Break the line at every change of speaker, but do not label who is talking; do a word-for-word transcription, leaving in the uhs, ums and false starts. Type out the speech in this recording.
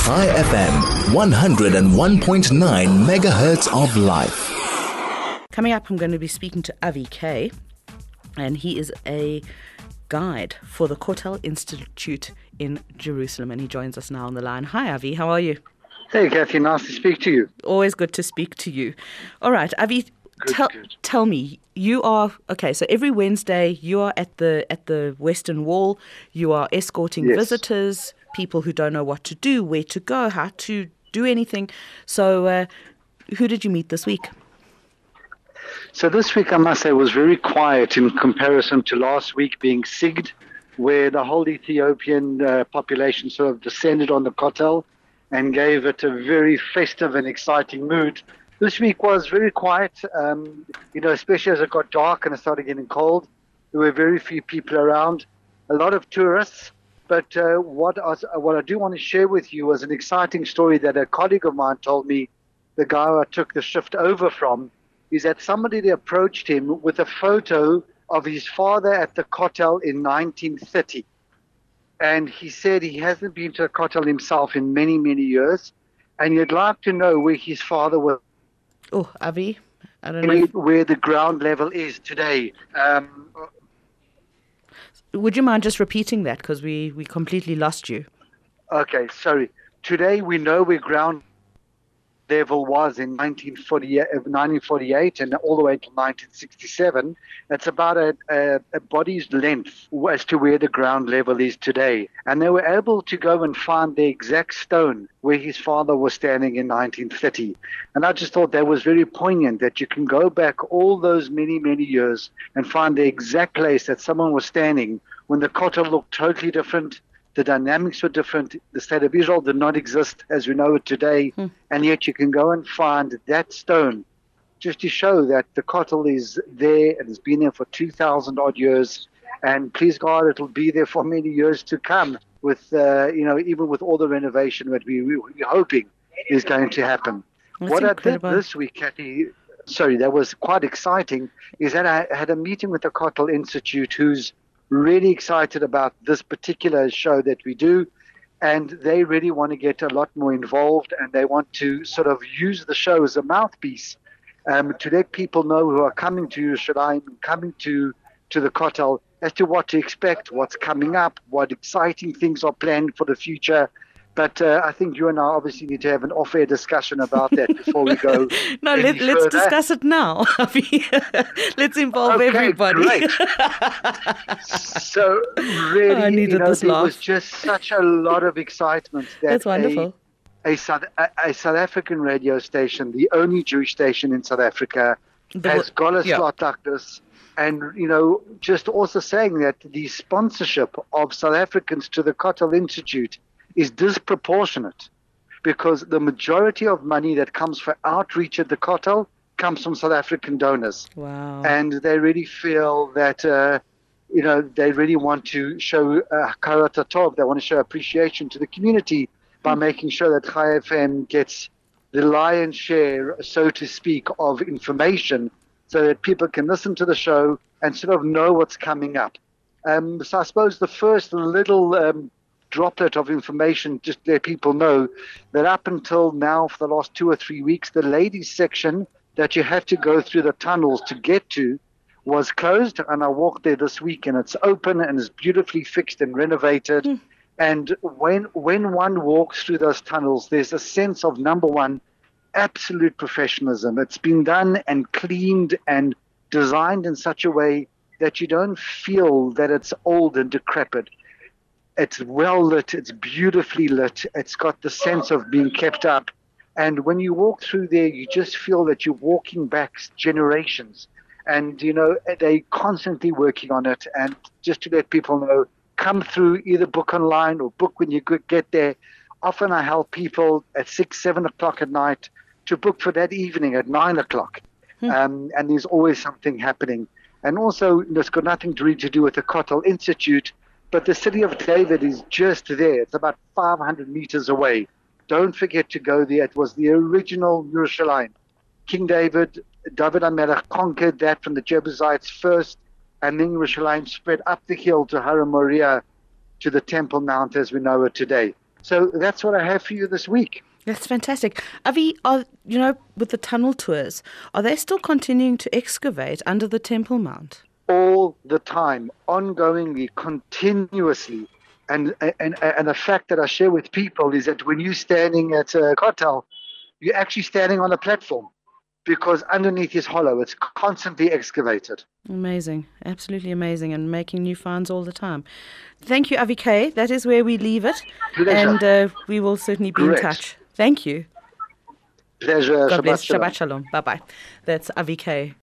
Chai F M, one oh one point nine megahertz of life.
Coming up, I'm going to be speaking to Avi K, and he is a guide for the Kotel Institute in Jerusalem, and he joins us now on the line. Hi, Avi. How are you?
Hey, Kathy. Nice to speak to you.
Always good to speak to you. All right, Avi,
Good,
tell,
good.
tell me, you are, okay, so every Wednesday you are at the at the Western Wall, you are escorting
Yes.
visitors, people who don't know what to do, where to go, how to do anything. So uh, who did you meet this week?
So this week, I must say, was very quiet in comparison to last week being Sigd, where the whole Ethiopian uh, population sort of descended on the Kotel and gave it a very festive and exciting mood. This week was very quiet, um, you know, especially as it got dark and it started getting cold. There were very few people around, a lot of tourists. But uh, what, I, was- what I do want to share with you was an exciting story that a colleague of mine told me, the guy I took the shift over from, is that somebody approached him with a photo of his father at the Kotel in nineteen thirty. And he said he hasn't been to a Kotel himself in many, many years. And he'd like to know where his father was.
Oh, Avi, I don't know. If,
Where the ground level is today. Um,
would you mind just repeating that, because we, we completely lost you.
okay, sorry. Today we know where ground level was in nineteen forty-eight and all the way to nineteen sixty-seven. That's about a, a, a body's length as to where the ground level is today. And they were able to go and find the exact stone where his father was standing in nineteen thirty. And I just thought that was very poignant, that you can go back all those many, many years and find the exact place that someone was standing when the Kotel looked totally different. The dynamics were different. The state of Israel did not exist as we know it today. Hmm. And yet you can go and find that stone just to show that the Kotel is there and has been there for two thousand odd years. And please God, it'll be there for many years to come with, uh, you know, even with all the renovation that we, we, we're hoping is going to happen.
That's
what
incredible.
I did this week, Kathy, sorry, that was quite exciting, is that I had a meeting with the Kotel Institute, who's really excited about this particular show that we do, and they really want to get a lot more involved, and they want to sort of use the show as a mouthpiece um, to let people know who are coming to Yerushalayim, coming to, to the Kotel, as to what to expect, what's coming up, what exciting things are planned for the future. But uh, I think you and I obviously need to have an off-air discussion about that before we go.
No,
any
let, let's
further.
discuss it now. Let's involve
Okay,
everybody.
great. So really,
I needed
you know,
this
there
laugh.
was just such a lot of excitement that
That's wonderful.
A, a, South, a, a South African radio station, the only Jewish station in South Africa,
The
has
wo-
got a
yeah.
slot like this. And, you know, just also saying that the sponsorship of South Africans to the Kotel Institute is disproportionate, because the majority of money that comes for outreach at the Kotel comes from South African donors.
Wow.
And they really feel that, uh, you know, they really want to show uh, Karat Tov, they want to show appreciation to the community by making sure that Chai F M gets the lion's share, so to speak, of information so that people can listen to the show and sort of know what's coming up. Um, so I suppose the first little um, droplet of information, just to let people know that up until now, for the last two or three weeks, the ladies section that you have to go through the tunnels to get to was closed. And I walked there this week, and it's open and is beautifully fixed and renovated. Mm. And when when one walks through those tunnels, there's a sense of, number one, absolute professionalism. It's been done and cleaned and designed in such a way that you don't feel that it's old and decrepit. It's well lit, it's beautifully lit, it's got the sense of being kept up. And when you walk through there, you just feel that you're walking back generations. And, you know, they're constantly working on it. And just to let people know, come through, either book online or book when you get there. Often I help people at six, seven o'clock at night to book for that evening at nine o'clock. Hmm. Um, and there's always something happening. And also, it's got nothing to really to do with the Kotel Institute, but the city of David is just there. It's about five hundred meters away. Don't forget to go there. It was the original Yerushalayim. King David, David HaMelech conquered that from the Jebusites first, and then Yerushalayim spread up the hill to Har Moriah, to the Temple Mount as we know it today. So that's what I have for you this week.
That's fantastic. Avi, are, you know, with the tunnel tours, are they still continuing to excavate under the Temple Mount?
All the time, ongoingly, continuously. And, and, and the fact that I share with people is that when you're standing at a Kotel, you're actually standing on a platform because underneath is hollow. It's constantly excavated.
Amazing. Absolutely amazing. And making new finds all the time. Thank you, Avi K. That is where we leave it.
Pleasure.
And uh, we will certainly be
Great.
in touch. Thank you.
Pleasure.
God
Shabbat
bless.
shalom.
Shabbat shalom. Bye-bye. That's Avi K.